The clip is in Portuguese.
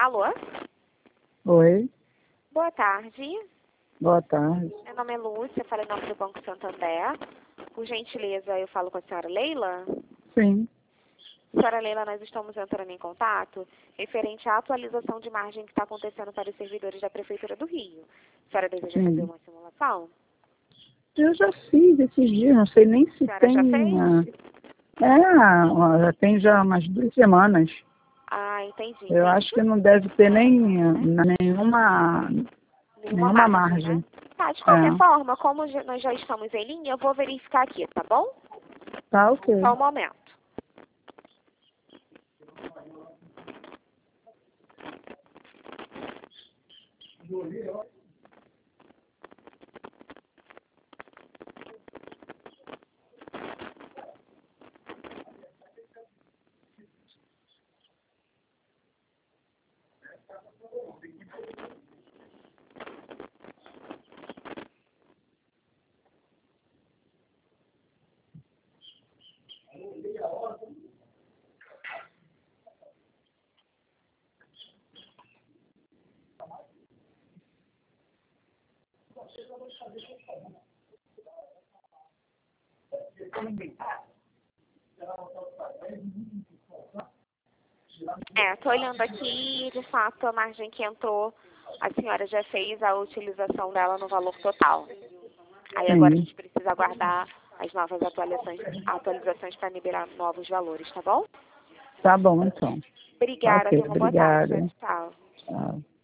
Alô? Oi, Boa tarde. boa tarde. Meu nome é Lúcia, falei em nome do Banco Santander. Por gentileza, eu falo com a senhora Leila. Sim, Senhora Leila, nós estamos entrando em contato referente à atualização de margem que está acontecendo para os servidores da Prefeitura do Rio. A senhora deseja fazer sim. uma simulação? Eu já fiz esses dias, não sei nem A se senhora tem. já fez? Já tem já umas 2 semanas. Ah, entendi. Eu Tem acho que não deve ter nenhuma nenhuma margem, né? margem. Tá, de qualquer É, forma, como nós já estamos em linha, eu vou verificar aqui, tá bom? tá ok. Só um momento. Tô olhando aqui e, de fato, a margem que entrou, a senhora já fez a utilização dela no valor total. Aí agora a Sim, gente precisa aguardar as novas atualizações para liberar novos valores, tá bom? tá bom então. Tá Obrigada, ok, tenha uma boa tarde. obrigada. Tchau. Tchau.